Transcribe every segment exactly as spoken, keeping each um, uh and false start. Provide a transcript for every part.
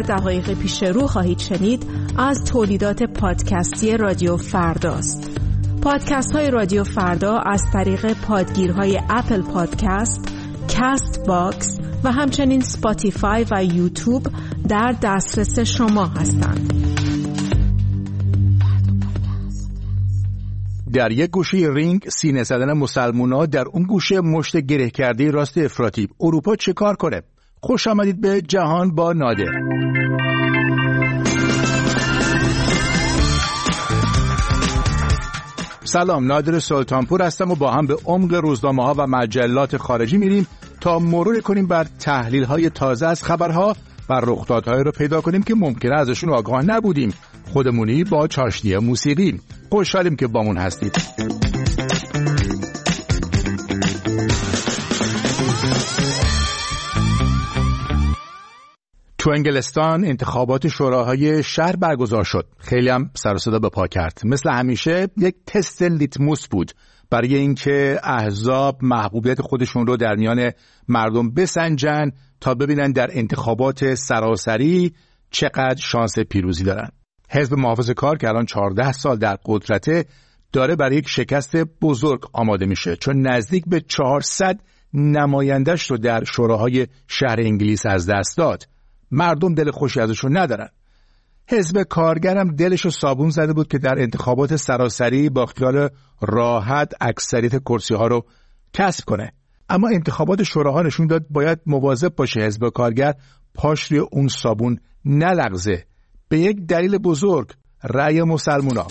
دقایق پیش رو خواهید شنید از تولیدات پادکستی رادیو فرداست. پادکست های رادیو فردا از طریق پادگیرهای اپل پادکست، کست باکس و همچنین سپاتیفای و یوتیوب در دسترس شما هستند. در یک گوشه رینگ سینه زدن مسلمونا، در اون گوشه مشت گره کرده راست افراطی. اروپا چه کار کنه؟ خوش آمدید به جهان با نادر. سلام، نادر سلطانپور هستم و با هم به عمق روزنامه‌ها و مجلات خارجی میریم تا مرور کنیم بر تحلیل‌های تازه از خبرها و رخدادهایی رو پیدا کنیم که ممکنه ازشون آگاه نبودیم. خودمونی با چاشنی موسیقی. خوشحالیم که بامون هستید. تو انگلستان انتخابات شوراهای شهر برگزار شد. خیلی هم سر و صدا به پا کرد. مثل همیشه یک تست لیتموس بود برای اینکه احزاب محبوبیت خودشون رو در میان مردم بسنجن تا ببینن در انتخابات سراسری چقدر شانس پیروزی دارن. حزب محافظه‌کار که الان چهارده سال در قدرته داره برای یک شکست بزرگ آماده میشه، چون نزدیک به چهارصد نمایندش رو در شوراهای شهر انگلیس از دست داد. مردم دل خوشی ازشون ندارن. حزب کارگر هم دلش رو صابون زده بود که در انتخابات سراسری با خیال راحت اکثریت کرسی ها رو کسب کنه. اما انتخابات شوراها نشون داد باید مواظب باشه حزب کارگر پاش روی اون صابون نلغزه. به یک دلیل بزرگ، رأی مسلمونا.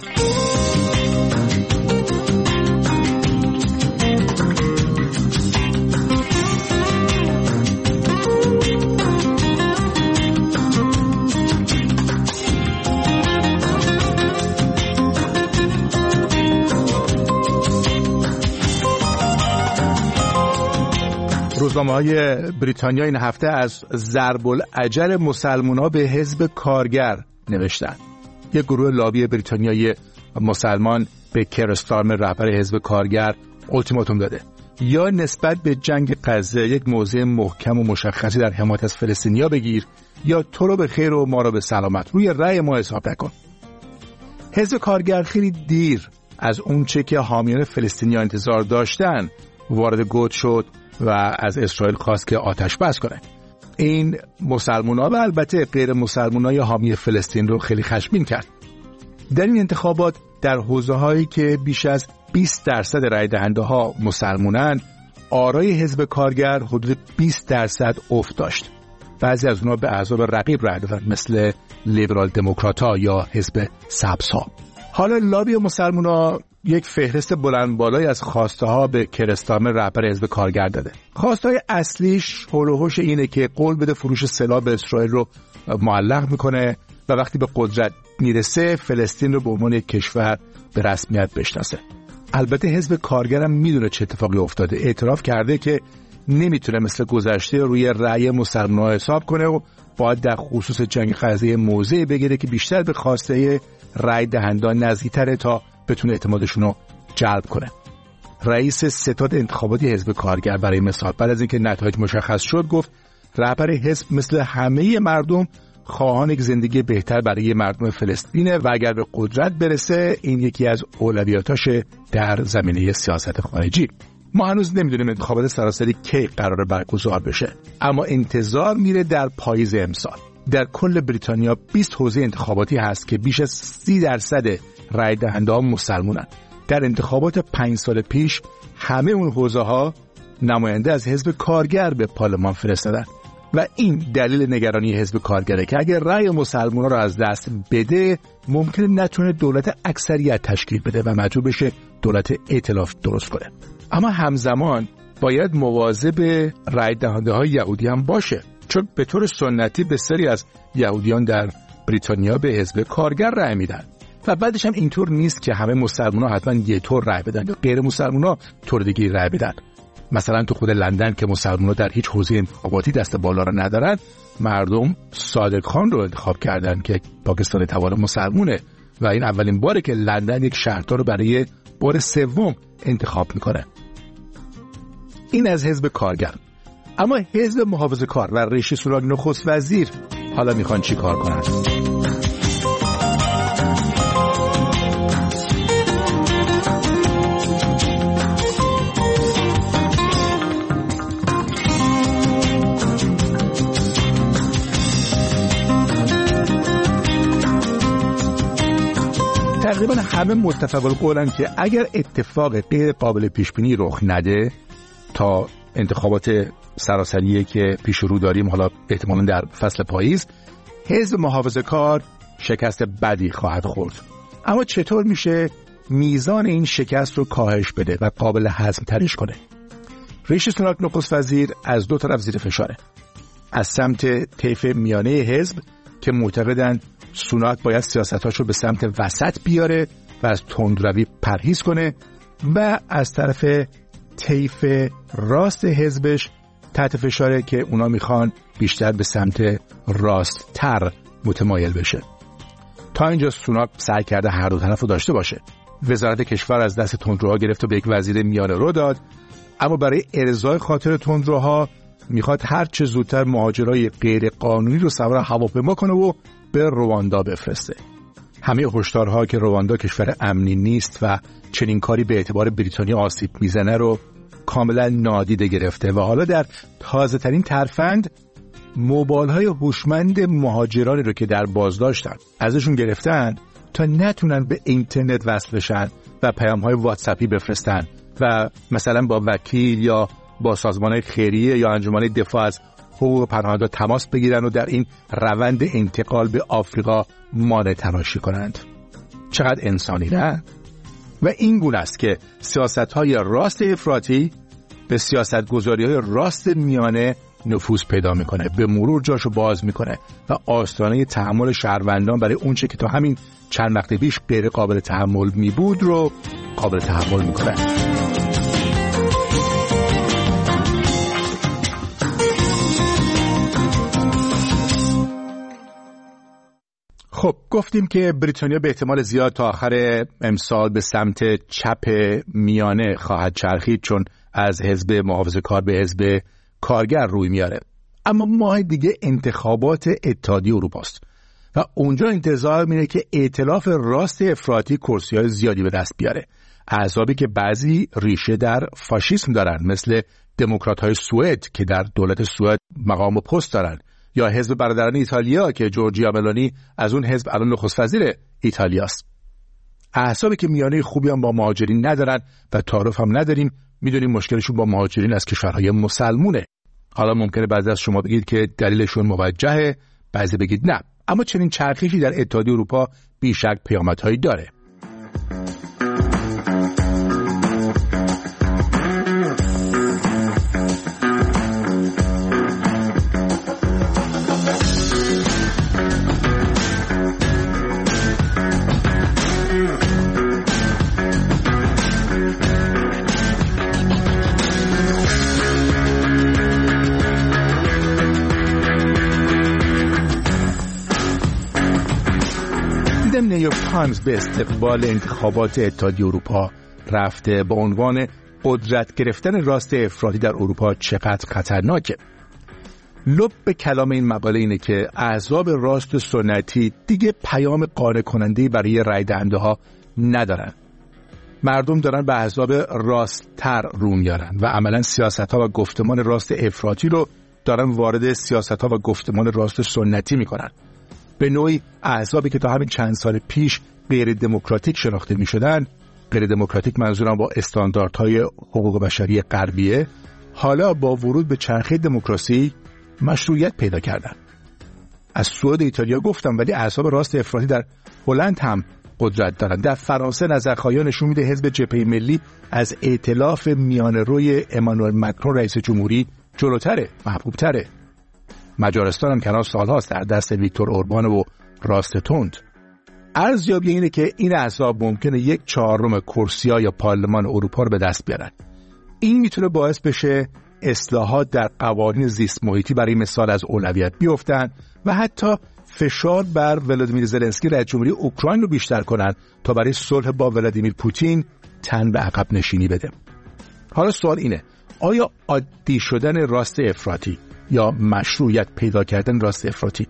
روزنامه‌های بریتانیا این هفته از ضرب الاجل مسلمان‌ها به حزب کارگر نوشتن. یک گروه لابی بریتانیایی مسلمان به کیر استارمر رهبر حزب کارگر التیماتوم داده: یا نسبت به جنگ غزه یک موضع محکم و مشخصی در حمایت از فلسطینیا بگیر، یا تو رو به خیر و ما رو به سلامت. روی رأی ما حساب نکن. حزب کارگر خیلی دیر از اون چه که حامیان فلسطینیا انتظار داشتن وارد گود شد و از اسرائیل خواست که آتش بس کنه. این مسلمان‌ها و البته غیر مسلمان‌های حامی فلسطین رو خیلی خشمگین کرد. در این انتخابات در حوزه‌هایی که بیش از بیست درصد رای دهنده‌ها مسلمانن، آرای حزب کارگر حدود بیست درصد افت داشت. بعضی از اونها به احزاب رقیب رای دادن، مثل لیبرال دموکرات‌ها یا حزب سبزها. حالا لابی مسلمان‌ها یک فهرست بلند بالایی از خواسته ها به کیر استارمر رهبر حزب کارگر داده. خواسته های اصلیش حول و حوش اینه که قول بده فروش سلاح به اسرائیل رو معلق میکنه و وقتی به قدرت میرسه فلسطین رو به عنوان یک کشور به رسمیت بشناسه. البته حزب کارگر هم میدونه چه اتفاقی افتاده. اعتراف کرده که نمیتونه مثل گذشته روی رأی مسلمان‌ها حساب کنه و باید در خصوص جنگ غزه موضع بگیره که بیشتر به خواسته رأی دهندگان نزدیک‌تره تا بتونه اعتمادشون رو جلب کنه. رئیس ستاد انتخاباتی حزب کارگر برای مثال بعد از اینکه نتایج مشخص شد گفت رهبر حزب مثل همه مردم خواهان یک زندگی بهتر برای مردم فلسطینه و اگر به قدرت برسه این یکی از اولویاتاشه در زمینه سیاست خارجی. ما هنوز نمیدونیم انتخابات سراسری کی قراره برگزار بشه، اما انتظار میره در پاییز امسال. در کل بریتانیا بیست حوزه انتخاباتی هست که بیش از سی درصد رای دهنده ها مسلمانن. در انتخابات پنج سال پیش همه اون حوزه ها نماینده از حزب کارگر به پارلمان فرستادن و این دلیل نگرانی حزب کارگره که اگر رای مسلمان ها رو از دست بده ممکنه نتونه دولت اکثریت تشکیل بده و مجبور بشه دولت ائتلاف درست کنه. اما همزمان باید مواظب رای دهنده های یهودی هم باشه، چون به طور سنتی بسیاری از یهودیان در بریتانیا به حزب کارگر رای میدن و بعدش هم اینطور نیست که همه مسلمان‌ها حتما یه طور رای بدن یا غیر مسلمان‌ها طور دیگه رای بدن. مثلا تو خود لندن که مسلمان‌ها در هیچ حوزه انتخاباتی دست بالا را ندارن، مردم صادق خان رو انتخاب کردن که پاکستانی تبار مسلمونه و این اولین باره که لندن یک شهردار رو برای بار سوم انتخاب میکنه. این از حزب کارگر. اما حزب محافظه‌کار و ریشی سوناک نخست وزیر حالا میخوان چی کار کنن؟ تقریبا همه متفق القولن که اگر اتفاق غیر قابل پیش بینی رخ نده تا انتخابات سراسریه که پیش رو داریم، حالا احتمالاً در فصل پاییز، حزب محافظه‌کار شکست بدی خواهد خورد. اما چطور میشه میزان این شکست رو کاهش بده و قابل هضم ترش کنه؟ ریشی سوناک نخست وزیر از دو طرف زیر فشاره. از سمت طیف میانه حزب که معتقدند سوناک باید سیاستاشو به سمت وسط بیاره و از تندروی پرهیز کنه، و از طرف طیف راست حزبش تحت فشاره که اونا میخوان بیشتر به سمت راست تر متمایل بشه. تا اینجا سوناک سعی کرده هر دو طرف رو داشته باشه. وزارت کشور از دست تندروها گرفت و به یک وزیر میانه رو داد، اما برای ارضای خاطر تندروها میخواد هر چه زودتر مهاجرای غیر قانونی رو سوار هواپیما کنه و به رواندا بفرسته. همه هشدارها که رواندا کشور امنی نیست و چنین کاری به اعتبار بریتانیا آسیب میزنه رو کاملا نادیده گرفته و حالا در تازه ترین ترفند موبایل‌های هوشمند مهاجرانی رو که در بازداشتن ازشون گرفتن تا نتونن به اینترنت وصل بشن و پیام‌های واتساپی بفرستن و مثلا با وکیل یا با سازمان خیریه یا انجمن دفاع از حقوق پناهنده تماس بگیرن و در این روند انتقال به آفریقا مانع تراشی کنند. چقدر انسانی نه؟ و این گونه است که سیاست‌های راست افراطی به سیاست‌گذاری‌های راست میانه نفوذ پیدا میکنه، به مرور جاشو باز میکنه و آستانه تحمل شهروندان برای اونچه که تا همین چند وقت پیش غیر قابل تحمل می بود رو قابل تحمل میکنه. خب گفتیم که بریتانیا به احتمال زیاد تا آخر امسال به سمت چپ میانه خواهد چرخید، چون از حزب محافظه‌کار به حزب کارگر روی میاره. اما ماه دیگه انتخابات اتحادیه اروپا است و اونجا انتظار میره که ائتلاف راست افراطی کرسی‌های زیادی به دست بیاره. احزابی که بعضی ریشه در فاشیسم دارن، مثل دموکرات‌های سوئد که در دولت سوئد مقام و پست دارن، یا حزب برادران ایتالیا که جورجیا ملونی از اون حزب الان نخست وزیر ایتالیاست. احزابی که میانه خوبی هم با مهاجرین ندارن و تعارف هم نداریم. میدونیم مشکلشون با مهاجرین از کشورهای مسلمونه. حالا ممکنه بعضی از شما بگید که دلیلشون موجهه، بعضی بگید نه. اما چنین چرخشی در اتحادیه اروپا بیشک پیامدهایی داره. نیویورک تایمز به استقبال انتخابات اتحادیه اروپا رفته با عنوان قدرت گرفتن راست افراطی در اروپا چقدر خطرناکه. لب به کلام این مقاله اینه که احزاب راست سنتی دیگه پیام قانع کننده‌ای برای رای دهنده ها ندارن. مردم دارن به احزاب راست‌تر رو میارن و عملاً سیاست‌ها و گفتمان راست افراطی رو دارن وارد سیاست‌ها و گفتمان راست سنتی میکنن. به نوعی احزابی که تا همین چند سال پیش غیر دموکراتیک شناخته می شدن، غیر دموکراتیک منظورم با استانداردهای حقوق بشری غربیه، حالا با ورود به چرخه دموکراسی مشروعیت پیدا کردن. از سوئد ایتالیا گفتم، ولی احزاب راست افراطی در هلند هم قدرت دارن. در فرانسه نظرخواهی نشون میده حزب جبهه ملی از ائتلاف میانه روی امانوئل مکرون رئیس جمهوری جلوتره، محبوبتره. مجارستان هم کنار سالهاست در دست ویکتور اوربان و راست تند. ارزیابی اینه که این احزاب ممکنه یک چهارم کرسی‌ها یا پارلمان اروپا رو به دست بیارن. این میتونه باعث بشه اصلاحات در قوانین زیست محیطی برای مثال از اولویت بیفتن و حتی فشار بر ولادیمیر زلنسکی رئیس جمهوری اوکراین رو بیشتر کنن تا برای صلح با ولادیمیر پوتین تن به عقب نشینی بده. حالا سوال اینه، آیا عادی شدن راست افراطی یا مشروعیت پیدا کردن راست افراطی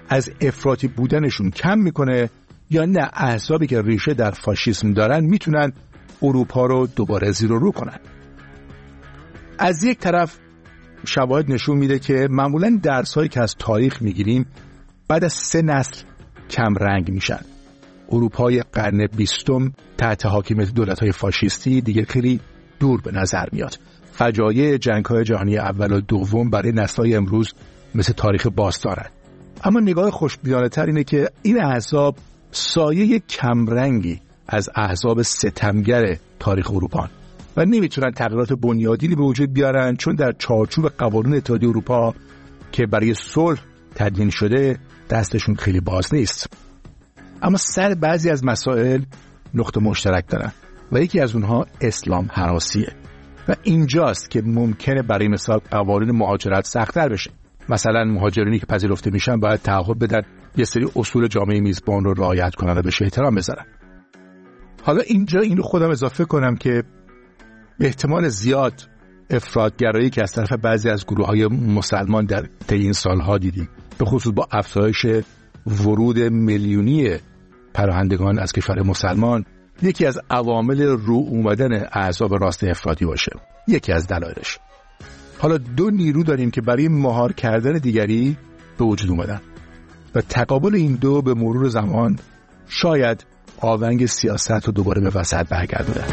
از افراطی بودنشون کم میکنه یا نه احزابی که ریشه در فاشیسم دارن میتونن اروپا رو دوباره زیر و رو کنن. از یک طرف شواهد نشون میده که معمولاً درس‌هایی که از تاریخ میگیریم بعد از سه نسل کم رنگ میشن. اروپای قرن بیستم تحت حاکمیت دولت‌های فاشیستی دیگه خیلی دور به نظر میاد. فجایع جنگ‌های جهانی اول و دوم برای نسل‌های امروز مثل تاریخ باستانه. اما نگاه خوشبینانه‌تر اینه که این احزاب سایه کمرنگی از احزاب ستمگر تاریخ اروپا و نمیتونن تغییرات بنیادینی به وجود بیارن، چون در چارچوب قوانین اتحادیه اروپا که برای صلح تدوین شده دستشون خیلی باز نیست. اما سر بعضی از مسائل نقطه مشترک دارن و یکی از اونها اسلام هراسیه و اینجاست که ممکنه برای مثال قوانین مهاجرت سخت‌تر بشه. مثلا مهاجرینی که پذیرفته میشن باید تعهد بدن یه سری اصول جامعه میزبان رو رعایت کنن و بهش احترام بذارن. حالا اینجا اینو خودم اضافه کنم که به احتمال زیاد افراط‌گرایی که از طرف بعضی از گروه‌های مسلمان در طی این سال‌ها دیدیم، به خصوص با افزایش ورود میلیونی پناهندگان از کشور مسلمان، یکی از عوامل رو اومدن احزاب راست افراطی باشه. یکی از دلایلش. حالا دو نیرو داریم که برای مهار کردن دیگری به وجود اومدن و تقابل این دو به مرور زمان شاید آونگ سیاست رو دوباره به وسط برگردونه.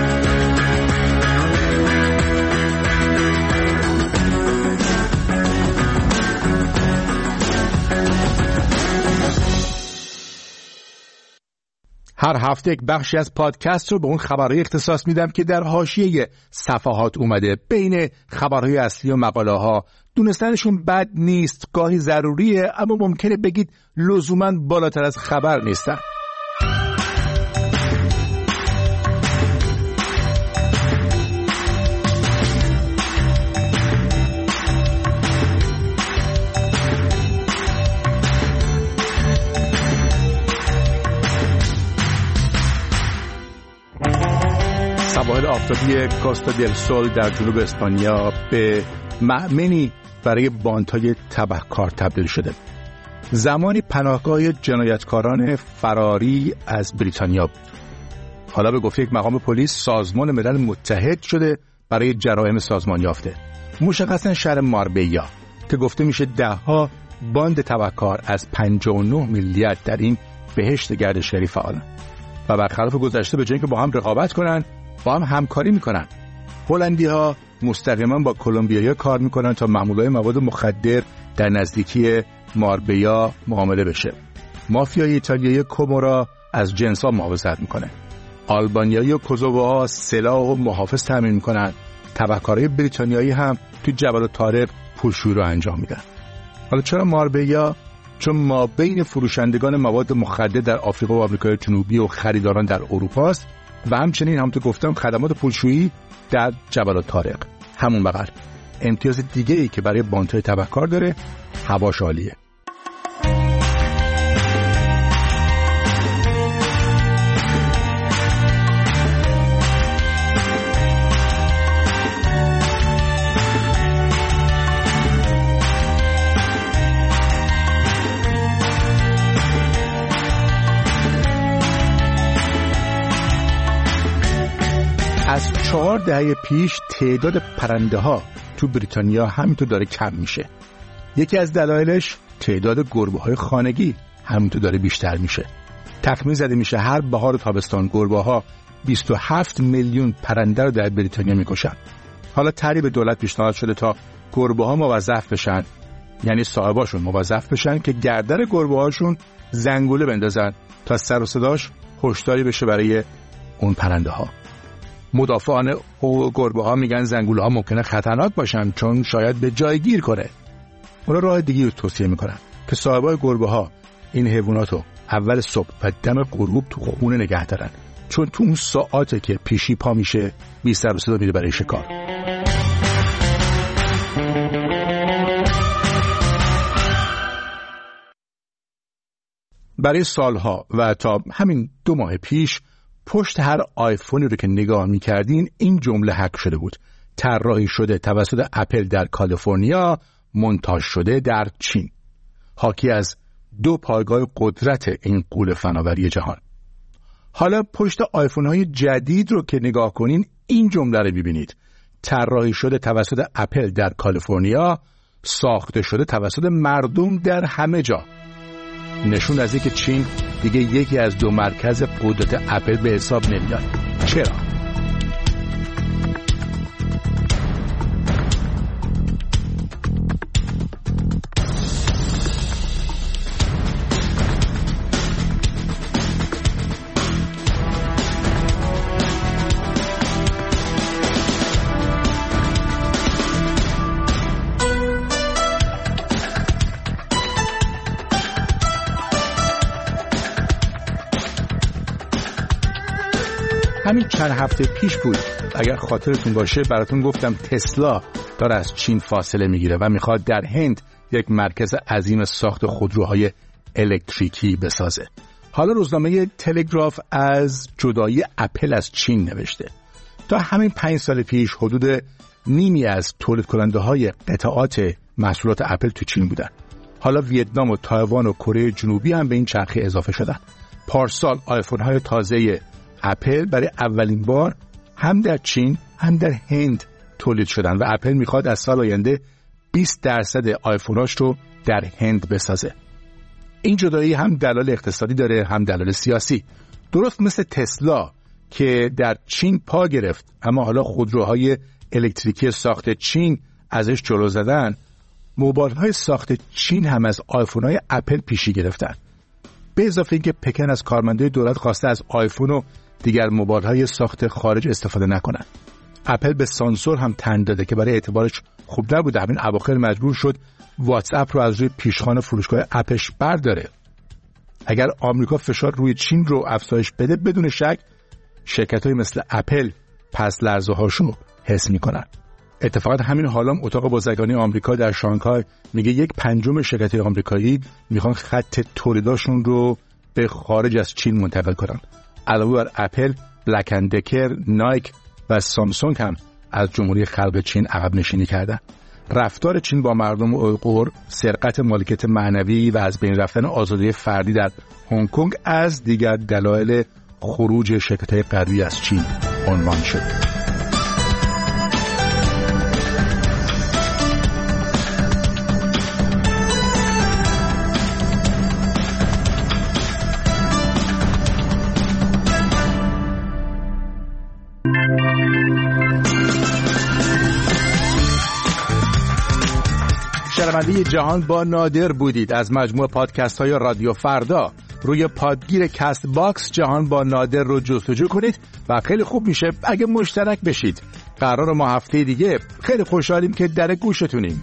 هر هفته یک بخشی از پادکست رو به اون خبرهای اختصاص میدم که در حاشیه صفحات اومده. بین خبرهای اصلی و مقاله ها دونستنشون بد نیست، گاهی ضروریه، اما ممکنه بگید لزوماً بالاتر از خبر نیستن. سواحل آفتابی کوستا دل سول در جنوب اسپانیا به مأمنی برای باندهای تبهکار تبدیل شده. زمانی پناهگاه جنایتکاران فراری از بریتانیا بود. حالا به گفته یک مقام پلیس سازمان ملل متحد شده برای جرایم سازمان یافته. مشخصا شهر ماربیا که گفته میشه ده ها باند تبهکار از پنجاه و نه ملیت در این بهشت گردشگری فعالن و برخلاف گذشته به جای اینکه با هم رقابت کنن با هم همکاری میکنن. هلندی ها مستقیما با کلمبیایی کار میکنن تا مامورای مواد مخدر در نزدیکی ماربیا معامله بشه. مافیای ایتالیایی کومورا از جنسا محافظت میکنه. آلبانیایی و کوزووها سلاح و محافظ تامین میکنن. تبهکارای بریتانیایی هم تو جبل طارق پولشویی رو انجام میدن. حالا چرا ماربیا؟ چون ما بین فروشندگان مواد مخدر در آفریقا و آمریکای جنوبی و خریداران در اروپا است و همچنین همونطور گفتم خدمات پولشویی در جبل طارق. همون بغل امتیاز دیگه ای که برای باندهای تبهکار داره، هواش عالیه. از چهار دهه پیش تعداد پرنده ها تو بریتانیا همینطور داره کم میشه. یکی از دلایلش تعداد گربه های خانگی همینطور داره بیشتر میشه. تخمین زده میشه هر بهار و تابستان گربه ها بیست و هفت میلیون پرنده رو در بریتانیا میکشن. حالا طرحی به دولت پیشنهاد شده تا گربه ها موظف بشن، یعنی صاحباشون موظف بشن که گردن گربه هاشون زنگوله بندازن تا سر و صداش هشداری بشه برای اون پرنده ها. مدافعان حقوق گربه ها میگن زنگوله ها ممکنه خطرناک باشن چون شاید به جای گیر کنه. اونا راه دیگه رو توصیه میکنن که صاحبای گربه ها این حیواناتو اول صبح و دم غروب تو خونه نگه دارن، چون تو اون ساعاته که پیشی پا میشه بی سر و صدا میره برای شکار. برای سالها و تا همین دو ماه پیش پشت هر آیفونی رو که نگاه می‌کردین این جمله حک شده بود: طراحی شده توسط اپل در کالیفرنیا، مونتاژ شده در چین. حاکی از دو پایگاه قدرت این غول فناوری جهان. حالا پشت آیفون های جدید رو که نگاه کنین این جمله رو ببینید: طراحی شده توسط اپل در کالیفرنیا، ساخته شده توسط مردم در همه جا. نشون از اینکه چین دیگه یکی از دو مرکز قدرت اپل به حساب نمیاد. چرا؟ همین چند هفته پیش بود، اگر خاطرتون باشه براتون گفتم تسلا داره از چین فاصله میگیره و میخواد در هند یک مرکز عظیم ساخت خودروهای الکتریکی بسازه. حالا روزنامه تلگراف از جدایی اپل از چین نوشته. تا همین پنج سال پیش حدود نیمی از تولید کننده های قطعات محصولات اپل تو چین بودن. حالا ویتنام و تایوان و کره جنوبی هم به این چرخه اضافه شدن. پارسال آیفون های تازه اپل برای اولین بار هم در چین هم در هند تولید شدن و اپل میخواد از سال آینده بیست درصد آیفوناش رو در هند بسازه. این جدایی هم دلایل اقتصادی داره هم دلایل سیاسی. درست مثل تسلا که در چین پا گرفت اما حالا خودروهای الکتریکی ساخت چین ازش جلو زدن، موبایل‌های ساخت چین هم از آیفون‌های اپل پیشی گرفتن. به اضافه اینکه پکن از کارمندای دولت خواسته از آیفون و دیگر موبایل‌های ساخت خارج استفاده نکنن. اپل به سانسور هم تن داده که برای اعتبارش خوب نبوده. همین اواخر مجبور شد واتس اپ رو از روی پیشخوان فروشگاه اپش برداره. اگر آمریکا فشار روی چین رو افزایش بده، بدون شک شرکت‌های مثل اپل پس لرزه‌هاشو حس می‌کنن. اتفاقا همین حالام اتاق بازرگانی آمریکا در شانگهای میگه یک پنجم شرکت‌های آمریکایی میخوان خط تولیداشون رو به خارج از چین منتقل کنن. علاوه بر اپل، بلک اند دکر، نایک و سامسونگ هم از جمهوری خلق چین عقب نشینی کردن. رفتار چین با مردم اویغور، سرقت مالکیت معنوی و از بین رفتن آزادی فردی در هنگ کنگ از دیگر دلایل خروج شرکت‌های غربی از چین عنوان شد. شنونده جهان با نادر بودید از مجموعه پادکست های رادیو فردا. روی پادگیر کست باکس جهان با نادر رو جستجو کنید و خیلی خوب میشه اگه مشترک بشید. قرار ما هفته دیگه خیلی خوشحالیم که در گوشتونیم.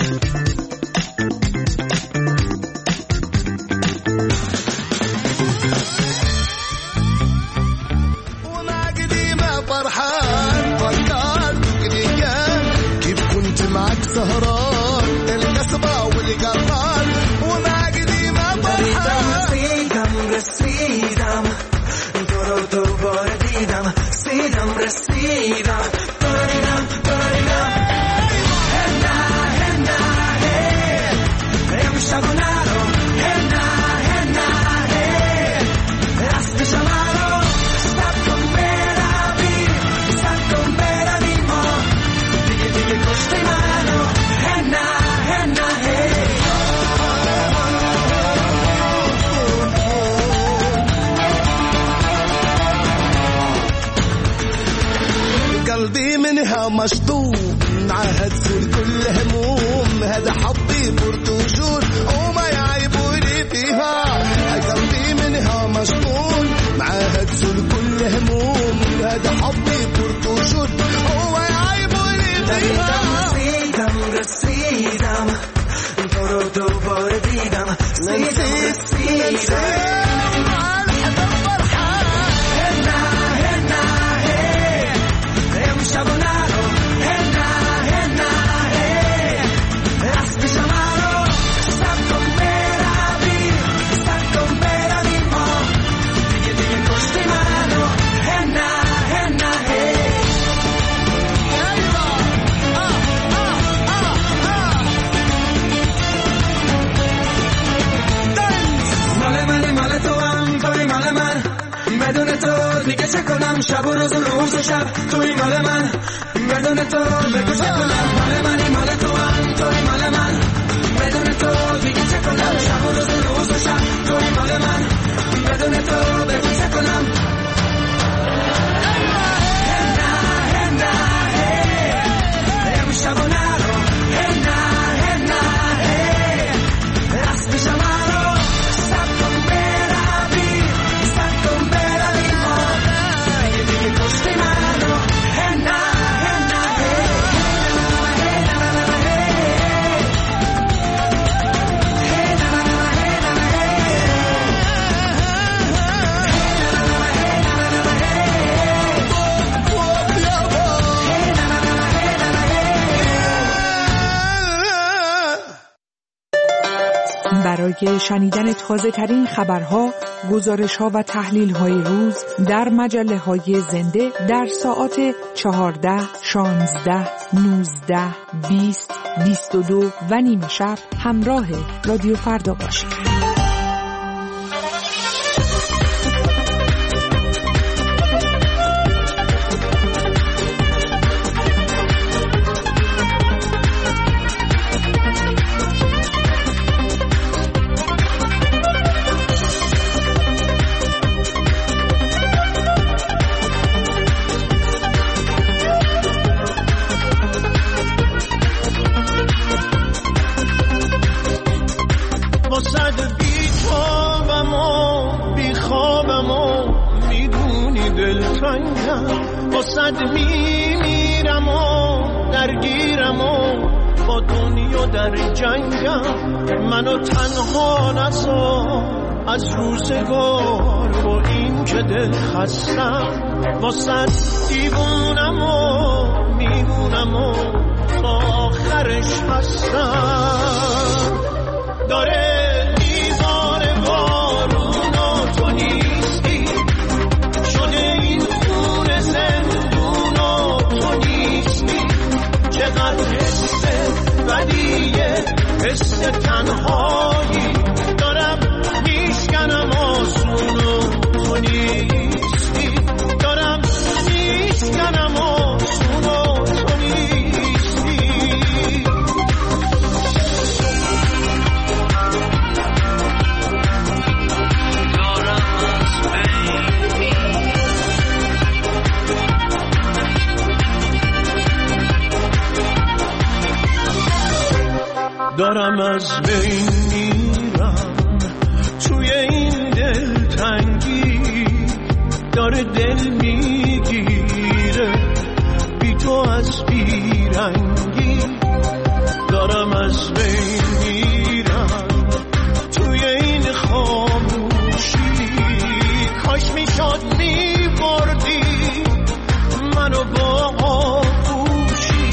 مشطوب معهد فول كل هموم هذا حظي برتوجول وما يعيبوني فيها قلبي منها مشطول معهد فول كل هموم هذا حظي برتوجول وما يعيبوني فيها رسيدم رسيدم تو رو دوباره دیدم رسیدم رسیدم دیگه چه کنم؟ شب و روز و روز و شب توی مال من، بدون تو بگو چه کنم؟ مال منی مال تو هم توی مال من، بدون تو دیگه چه کنم؟ شب و روز و روز و شب توی مال من، بدون تو بگو چه کنم؟ برای شنیدن تازه ترین خبرها، گزارش ها و تحلیل های روز در مجله های زنده در ساعات چهارده، شانزده، نوزده، بیست، بیست و دو و نیمه شب همراه رادیو فردا باشید. واسد میمیرم و درگیرم و با دنیا در جنگم، منو تنها نذار از روزگار با این که دل خستم، واسد دیوونم و میمونم و تا آخرش هستم. داره میزان بارون و تو نیستی، شده این خون زندون و تو نیستی، چقدر حس بدیه، حس تنهایی دارم میشکنم آسون و تو نیستی، دارم میشکنم آسون و تو نیستی. دارم از بین میرم توی این دل تنگی، داره دل میگیره بی تو از بیرنگی، دارم از بین میرم توی این خاموشی، کاش میشد میبردی منو با آغوشی،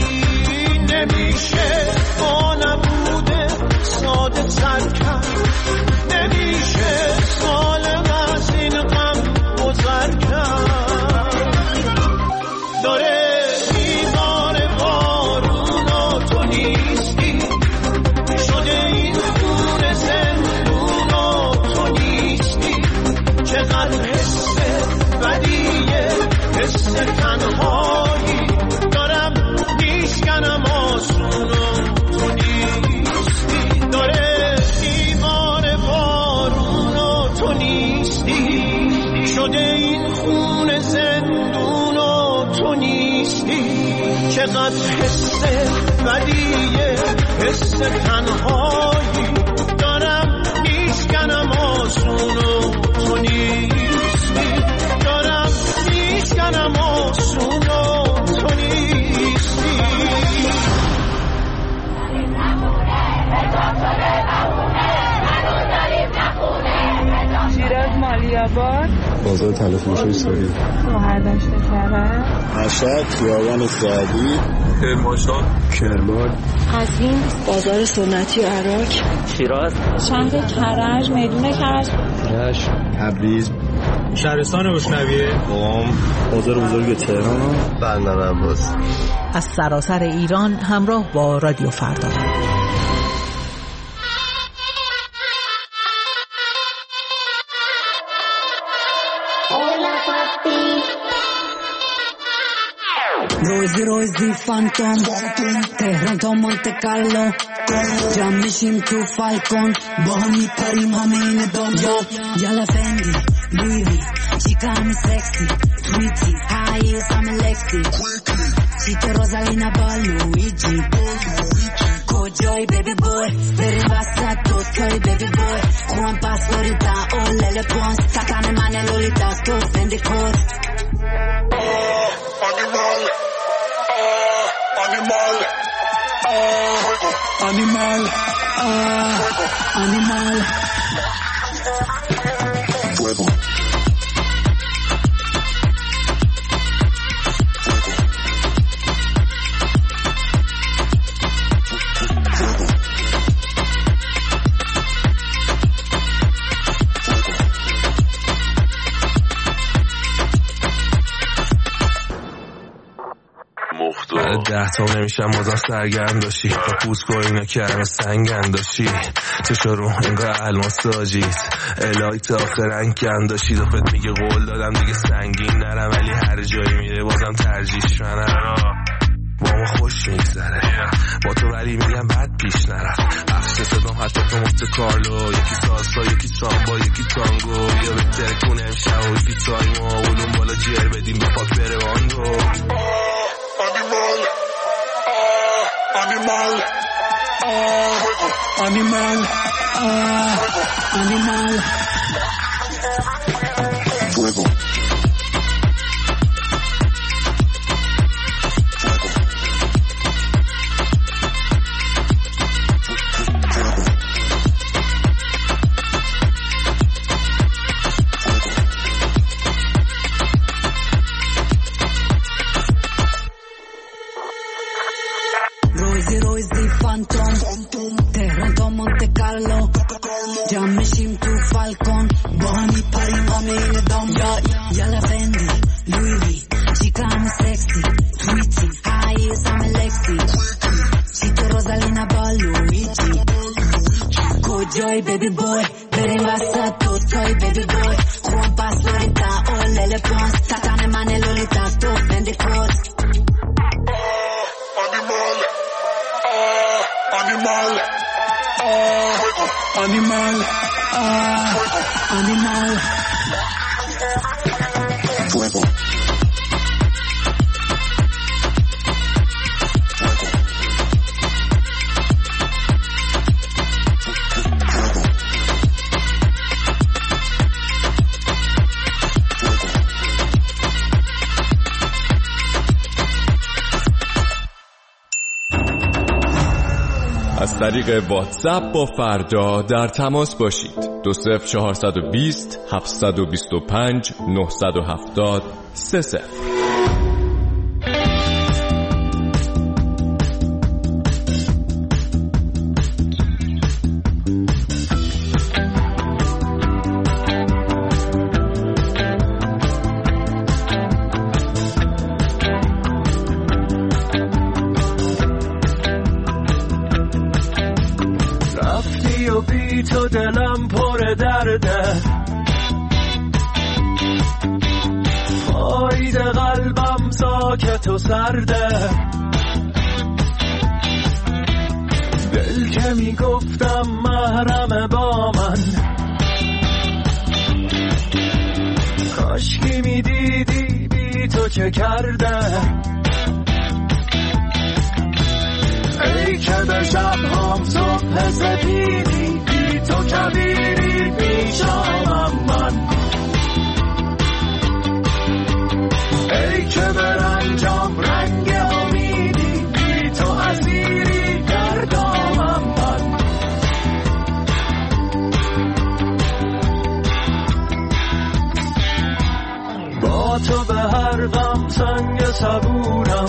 نمیشه با نبوده ساده سر کرد، نمیشه سالم از این غم گذر کرد. داره میباره بارون و تو نیستی، شده این خون زندون و تو نیستی، چقدر حس بدیه، حس تنهایی دارم میشکنم آسون و تو نیستی، داره دیوانه بارون و تو نیستی، شده این خون زندون و تو نیستی، چقدر حس بدیه، حس تنهایی دارم میشکنم آسون و تو نیستی، دارم میشکنم آسون و تو نیستی. شیراز مالیاباد، بازار تلفروشی ساری، شوهرداشت کرد، مشهد، خیابان سعدی، کرمانشاه، کرمان، قزوین، بازار سنتی عراق، شیراز، شهر کرج، میدون کرج، رشت، تبریز، شهرستان روشنویه، قم، بازار بزرگ تهران، بندر عباس. از سراسر ایران همراه با رادیو فردا. Hola papi, روزی روزی فانتوم تهران تا مونته کارلو جمع میشیم تو فالکون با هم میپریم همه این دام یالا فندی لویوی چیکا همه سکسی تویتی هاییز همه لکسی چیک روزالینا با لویجی کجای بیبی بوی بریم وسط دوتای بیبی بوی خوان پس لوریتا او لیل پونس تکن من لولیتا تو فندی کور Animal, ah, animal, ah, animal, fuego. ده تا نمیشم بازم سرگرم داشتی تا پوست کو اینا کرم سنگن داشتی چشارو انگار الماس داجید الهی تا آخرن کن داشتی دفت میگه قول دادم دیگه سنگین نرم ولی هر جایی میره بازم ترجیش منم با ما خوش میگذره با تو ولی میگم بد پیش نرفت بخش صدام حتی تو مفت کارلو یکی سالسا یکی سامبا یکی تانگو یا بهتر کنه امشب و یکی تایما علوم بالا جر بدیم به پاک بره وانگو Animal, ah, animal, ah, animal, fuego. روزی روزی فانتوم تهران تا مونته کارلو جمع میشیم تو فالکون با هم میپریم همه این دام یالا فندی لویوی چیکا همه سکسی تویتی هاییز همه لکسی چیک روزالینا با لویجی کجای بیبی بوی بریم وسط دوتای بیبی بوی خوان پس لوریتا او لیل پونس تکن من لولیتا تو فندی کور Animal, ah, animal, ah, animal, fuego. از طریق واتساپ با فردا در تماس باشید. دو صفر چهارصد و بیست هفتصد و بیست و پنج نهصد و هفتاد سه صفر. تو دلم پر درده پاید قلبم ساکت و سرده دل که میگفتم محرم با من کاشکی میدیدی بی تو چه کرده ای که به شب هم صبح سپیدی تو کبیری پیشامم من ای که برنجام رنگ امیدی بی تو اسیری گردامم من با تو به هر غم سنگ صبورم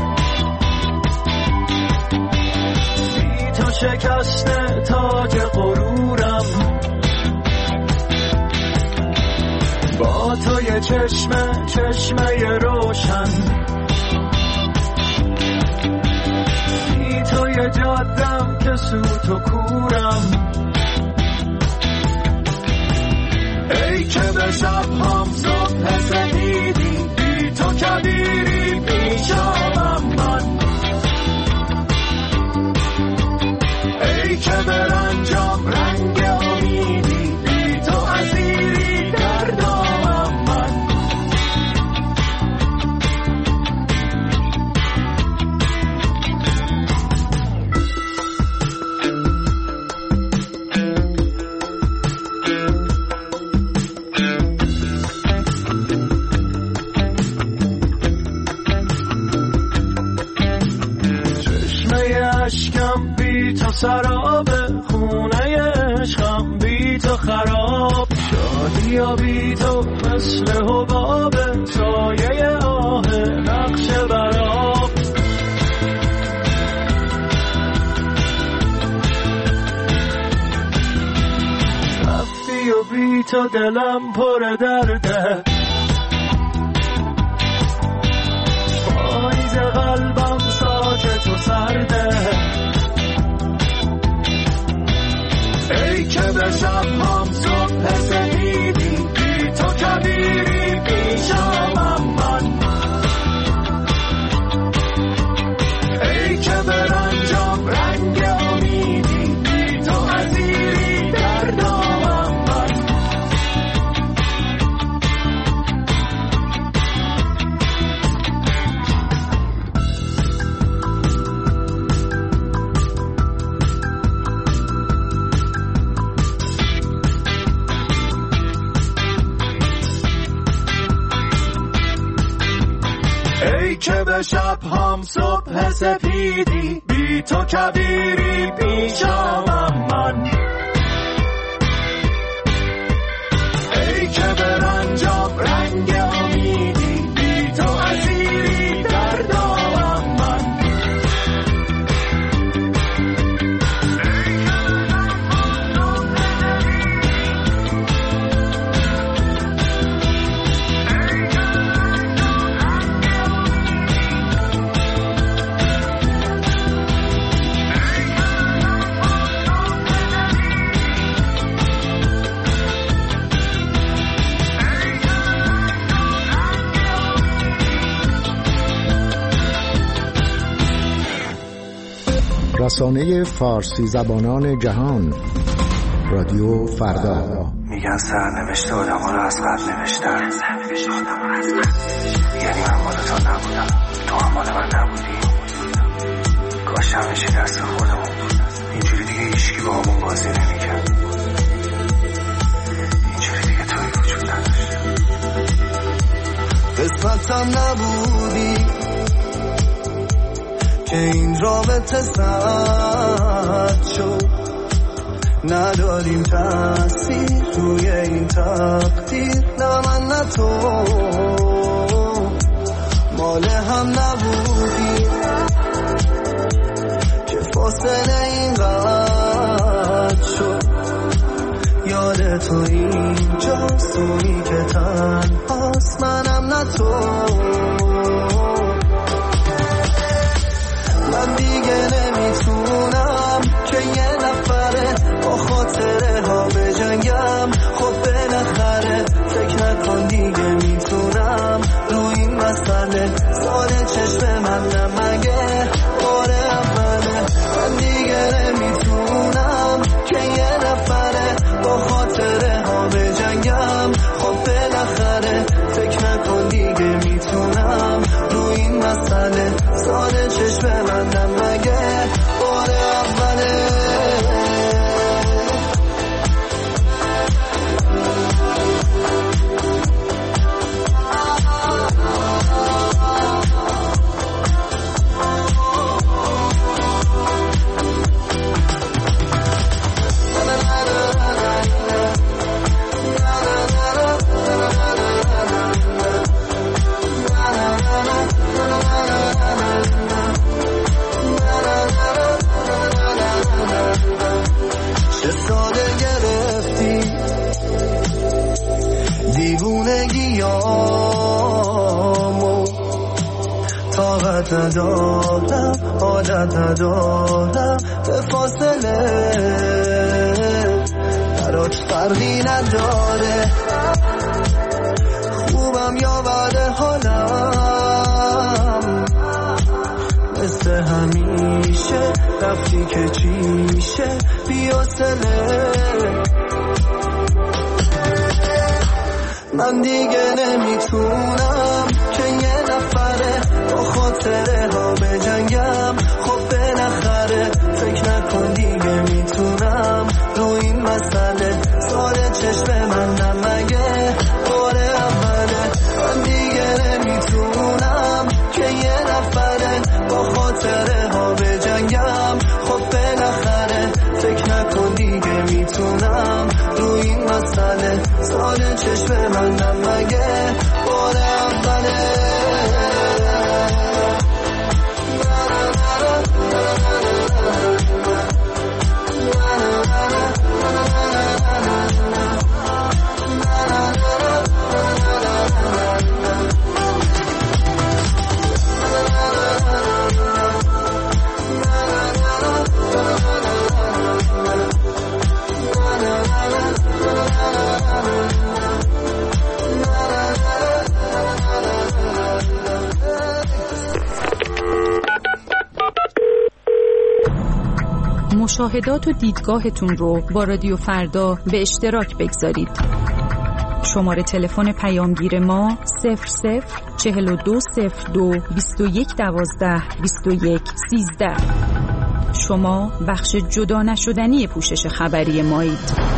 بی تو شکسته تاج غرورم با تو یه چشمه چشمه روشن بی تو یه جادم که سوت و کورم ای که به شب هم صبح سپیدی بی تو کبیری پیشم خونه عشقم بی تو خراب، شادی یا بی تو مثل حباب، سایه آه نقش براب. رفتی و بی تو دلم پر درده، پاییز قلبم ساز تو سرده. ای که به شب هم صبح سپیدی، بی تو کبیری پیشامم من. ای که به رنجام رنگ امیدی، بی تو اسیری در دامم من. ای که به شب هم صبح سپیدی، بی تو کبیری پیشامم من. ای که به رنجام رنگ امیدی، بی تو اسیری در دامم من. رسانه فارسی زبانان جهان، رادیو فردا. میگن سرنوشت آدم ها رو از قبل نوشتن، یعنی من مال تو نبودم، تو هم مال من نبودی. کاش همشه دست خودمون بود، اینجوری دیگه هیچکی با همون بازی نمیکرد، اینجوری دیگه توی وجود نداشت. قسمتم نبودی که این رابطه سرد شد، نداریم تأثیر روی این تقدیر. نه من نه تو مال هم نبودی که فاصله این قد شد. یاد تو اینجاست، تویی که تنهاست، منم نه تو. من دیگه نمیتونم که یه نفره با خاطره ها بجنگم. خب بالاخره فکر نکن دیگه میتونم روی این مسئله ساده چشم من نمگه بار اوله. من دیگه نمیتونم که یه نفره با خاطره ها بجنگم. خب بالاخره فکر نکن دیگه میتونم روی این مسئله ساده چشم من نمگه بار اوله. دیوونگیامو طاقت ندارم، عادت ندارم به فاصله، برات فرقی نداره خوبم یا بد حالم. مثل همیشه رفتی که چیشه بی‌حوصله. من دیگه نمیتونم که یه نفره با خاطره ها بجنگم. خب بالاخره فکر نکن دیگه میتونم روی این مسئله ساده چشم من نمگه بار اوله. من دیگه نمیتونم که یه نفره با خاطره ها بجنگم. خب بالاخره فکر نکن مشاهدات و دیدگاهتون رو با رادیو فردا به اشتراک بگذارید. شماره تلفن پیامگیر ما صفر صفر چهل و دو صفر دو بیست و یک دوازده بیست و یک سیزده. شما بخش جدا نشدنی پوشش خبری مایید.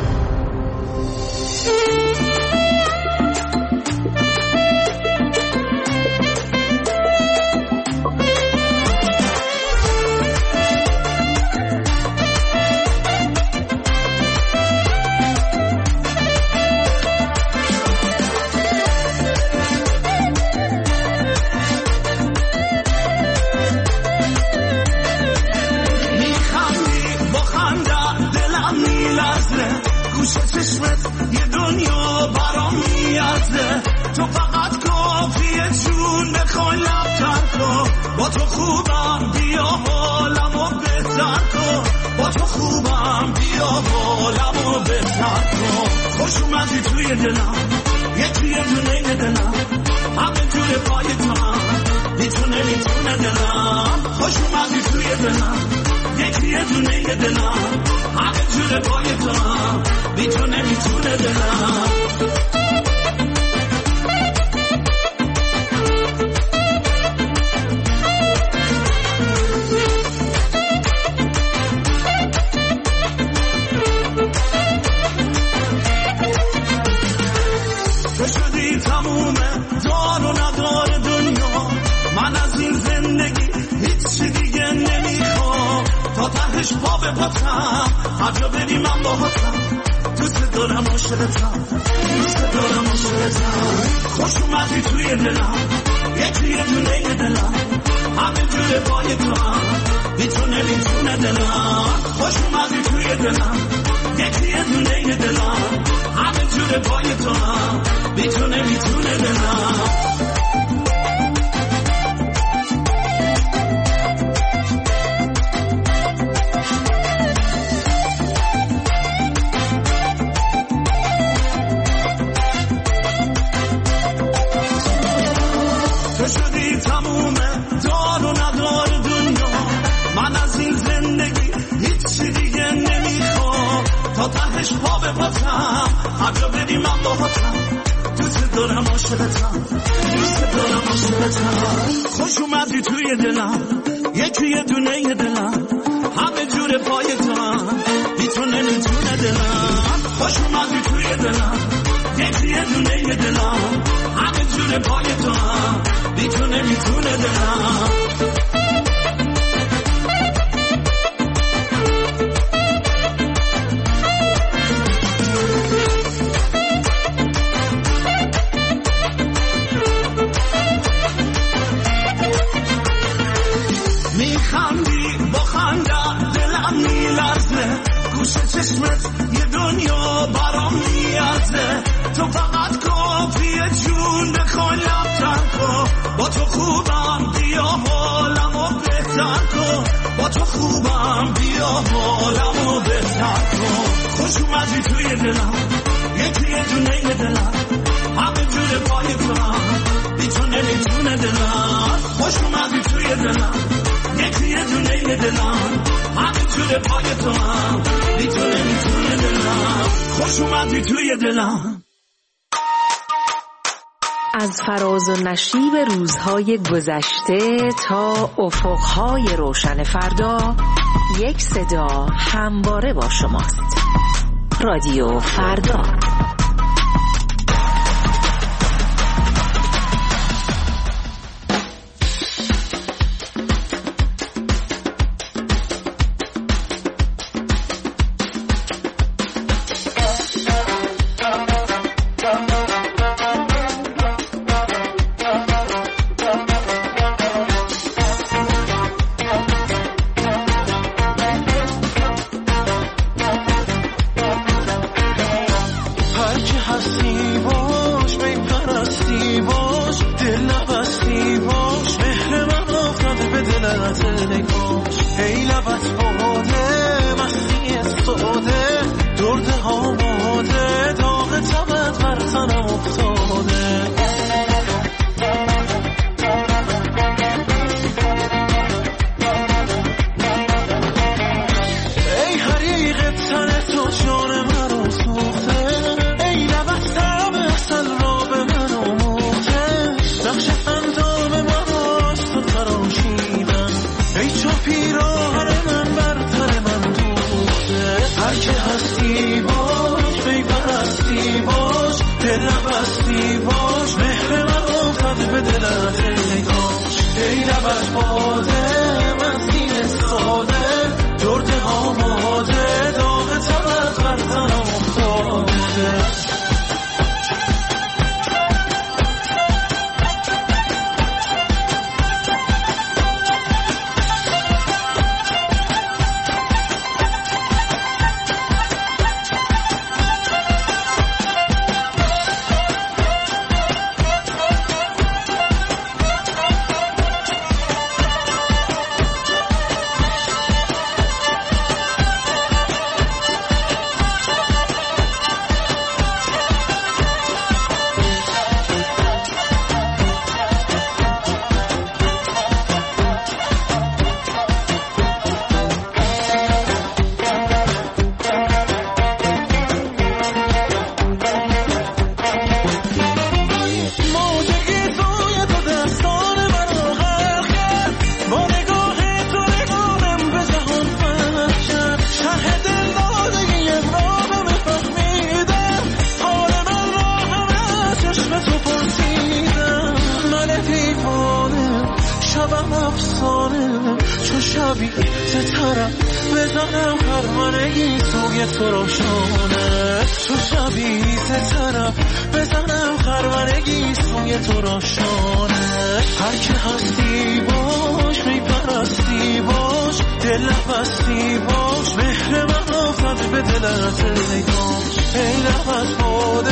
تو فقط کافیه جون بخوای لبتر کن، با تو خوبم بیا حالمو بهتر کن، با تو خوبم بیا حالمو بهتر کن. خوش اومدی توی دلم، یکی یه دونه دلم، همه جور پای تو هم میتونه میتونه دلم. خوش اومدی توی دلم، یکی یه دونه دلم، همه جور پای تو هم میتونه میتونه دلم. تهش پا به پاتم، هر جا بری من باهاتم، دوست دارم عاشقتم، دوست دارم عاشقتم. خوش اومدی توی دلم، یکی یه دونه دلم، همه جور پای تو هم میتونه میتونه دلم. خوش اومدی توی دلم، یکی یه دونه دلم، همه جور پای تو هم میتونه میتونه دلم. تهش پا به پاتم، هر جا بری من باهاتم، دوست دارم عاشقتم، دوست دارم عاشقتم. خوش اومدی توی دلم، یکی یه دونه دلم، همه جور پای تو هم میتونه میتونه دلم. خوش اومدی توی دلم، یکی یه دونه دلم، همه جور پای تو هم میتونه میتونه دلم. چشمت یه دنیا برام میارزه، تو فقط کافیه جون بخوای لبتر کن، با تو خوبم بیا حالمو بهتر کن، با تو خوبم بیا حالمو بهتر کن. خوش اومدی توی دلم، یکی یه دونه دلم، همه جور پای تو هم میتونه میتونه دلم. خوش اومدی توی دلم، یکی یه دونه دلم، همه جور پای تو هم میتونه میتونه دلم. خوش اومدی توی دلم. از فراز و نشیب روزهای گذشته تا افقهای روشن فردا، یک صدا همواره با شماست. رادیو فردا. دلت ای کاش ای لبت باده من سینه ساده جرده آماده داغ تبت بر تنم افتاده ای لبت باده